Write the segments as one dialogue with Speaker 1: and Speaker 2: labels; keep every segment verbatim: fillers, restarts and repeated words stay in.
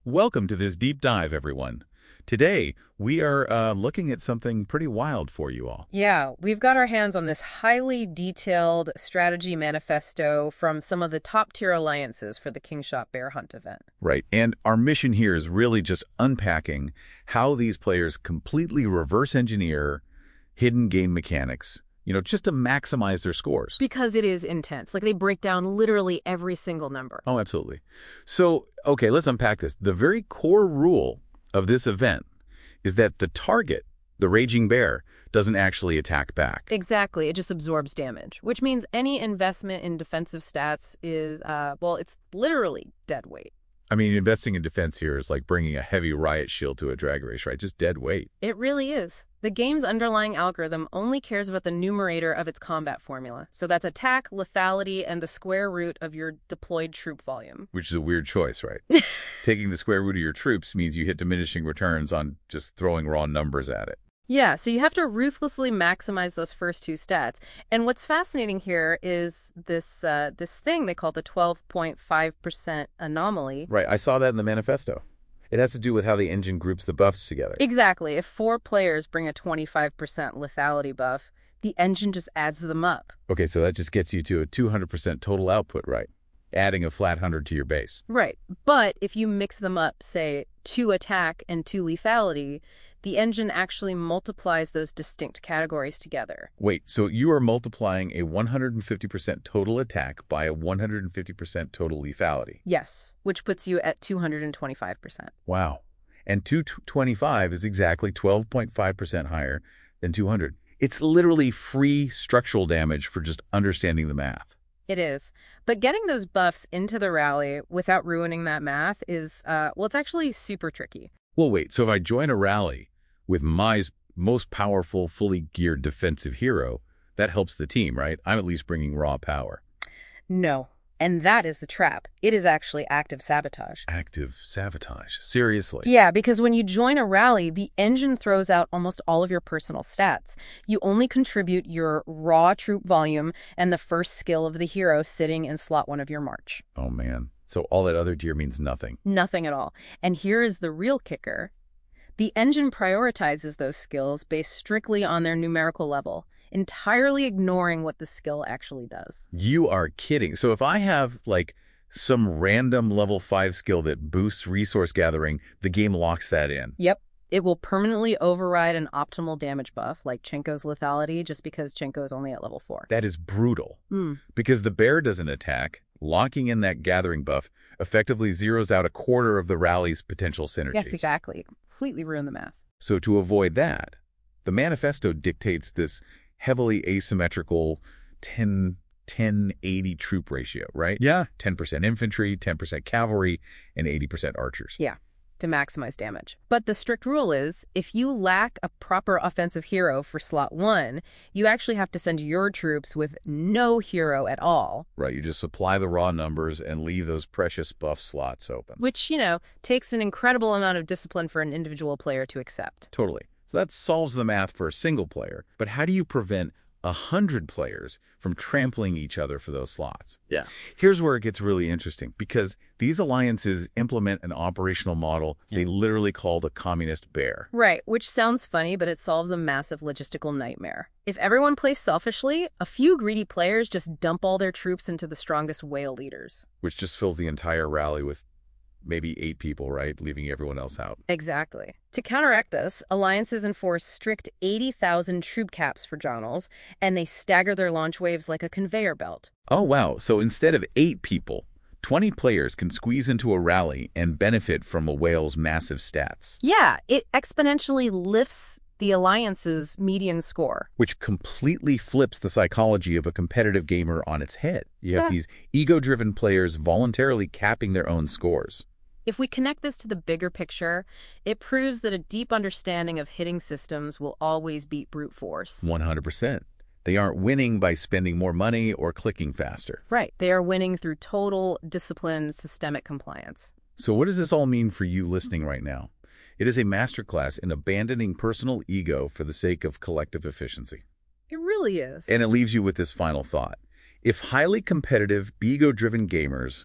Speaker 1: Welcome to this deep dive, everyone. Today, we are uh, looking at something pretty wild for you all.
Speaker 2: Yeah, we've got our hands on this highly detailed strategy manifesto from some of the top-tier alliances for the Kingshot Bear Hunt event.
Speaker 1: Right. And our mission here is really just unpacking how these players completely reverse engineer hidden game mechanics, you know, just to maximize their scores.
Speaker 2: Because it is intense. Like, they break down literally every single number.
Speaker 1: Oh, absolutely. So, okay, let's unpack this. The very core rule of this event is that the target, the Raging Bear, doesn't actually attack back.
Speaker 2: Exactly. It just absorbs damage, which means any investment in defensive stats is, uh, well, it's literally dead weight.
Speaker 1: I mean, investing in defense here is like bringing a heavy riot shield to a drag race, right? Just dead weight.
Speaker 2: It really is. The game's underlying algorithm only cares about the numerator of its combat formula. So that's attack, lethality, and the square root of your deployed troop volume.
Speaker 1: Which is a weird choice, right? Taking the square root of your troops means you hit diminishing returns on just throwing raw numbers at it.
Speaker 2: Yeah, so you have to ruthlessly maximize those first two stats. And what's fascinating here is this uh, this thing they call the twelve point five percent anomaly.
Speaker 1: Right, I saw that in the manifesto. It has to do with how the engine groups the buffs together.
Speaker 2: Exactly. If four players bring a twenty-five percent lethality buff, the engine just adds them up.
Speaker 1: Okay, so that just gets you to a two hundred percent total output, right? Adding a flat one hundred to your base.
Speaker 2: Right. But if you mix them up, say, two attack and two lethality, the engine actually multiplies those distinct categories together.
Speaker 1: Wait, so you are multiplying a one hundred fifty percent total attack by a one hundred fifty percent total lethality.
Speaker 2: Yes, which puts you at two hundred twenty-five percent.
Speaker 1: Wow. And two twenty-five is exactly twelve point five percent higher than two hundred. It's literally free structural damage for just understanding the math.
Speaker 2: It is. But getting those buffs into the rally without ruining that math is, uh, well, it's actually super tricky.
Speaker 1: Well, wait, so if I join a rally with my most powerful, fully geared defensive hero, that helps the team, right? I'm at least bringing raw power.
Speaker 2: No. And that is the trap. It is actually active sabotage.
Speaker 1: Active sabotage? Seriously?
Speaker 2: Yeah, because when you join a rally, the engine throws out almost all of your personal stats. You only contribute your raw troop volume and the first skill of the hero sitting in slot one of your march.
Speaker 1: Oh, man. So all that other gear means nothing.
Speaker 2: Nothing at all. And here is the real kicker. The engine prioritizes those skills based strictly on their numerical level, entirely ignoring what the skill actually does.
Speaker 1: You are kidding. So if I have, like, some random level five skill that boosts resource gathering, the game locks that in?
Speaker 2: Yep. It will permanently override an optimal damage buff, like Chenko's lethality, just because Chenko is only at level four.
Speaker 1: That is brutal.
Speaker 2: Mm.
Speaker 1: Because the bear doesn't attack, locking in that gathering buff effectively zeroes out a quarter of the rally's potential synergies.
Speaker 2: Yes, exactly. Completely ruin the math.
Speaker 1: So to avoid that, the manifesto dictates this heavily asymmetrical ten ten eighty troop ratio, right?
Speaker 3: Yeah.
Speaker 1: ten percent infantry, ten percent cavalry, and eighty percent archers.
Speaker 2: Yeah, to maximize damage. But the strict rule is, if you lack a proper offensive hero for slot one, you actually have to send your troops with no hero at all.
Speaker 1: Right, you just supply the raw numbers and leave those precious buff slots open.
Speaker 2: Which, you know, takes an incredible amount of discipline for an individual player to accept.
Speaker 1: Totally. So that solves the math for a single player. But how do you prevent a hundred players from trampling each other for those slots?
Speaker 3: Yeah.
Speaker 1: Here's where it gets really interesting, because these alliances implement an operational model they literally call the communist bear.
Speaker 2: Right, which sounds funny, but it solves a massive logistical nightmare. If everyone plays selfishly, a few greedy players just dump all their troops into the strongest whale leaders.
Speaker 1: Which just fills the entire rally with maybe eight people, right? Leaving everyone else out.
Speaker 2: Exactly. To counteract this, alliances enforce strict eighty thousand troop caps for journals, and they stagger their launch waves like a conveyor belt.
Speaker 1: Oh, wow. So instead of eight people, twenty players can squeeze into a rally and benefit from a whale's massive stats.
Speaker 2: Yeah, it exponentially lifts the alliance's median score.
Speaker 1: Which completely flips the psychology of a competitive gamer on its head. You have
Speaker 2: Yeah.
Speaker 1: these ego-driven players voluntarily capping their own scores.
Speaker 2: If we connect this to the bigger picture, it proves that a deep understanding of hitting systems will always beat brute force.
Speaker 1: one hundred percent. They aren't winning by spending more money or clicking faster.
Speaker 2: Right. They are winning through total, disciplined, systemic compliance.
Speaker 1: So what does this all mean for you listening right now? It is a masterclass in abandoning personal ego for the sake of collective efficiency.
Speaker 2: It really is.
Speaker 1: And it leaves you with this final thought. If highly competitive, ego-driven gamers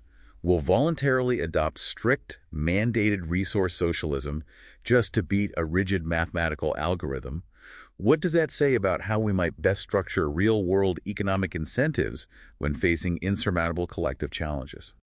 Speaker 1: will voluntarily adopt strict, mandated resource socialism just to beat a rigid mathematical algorithm, what does that say about how we might best structure real-world economic incentives when facing insurmountable collective challenges?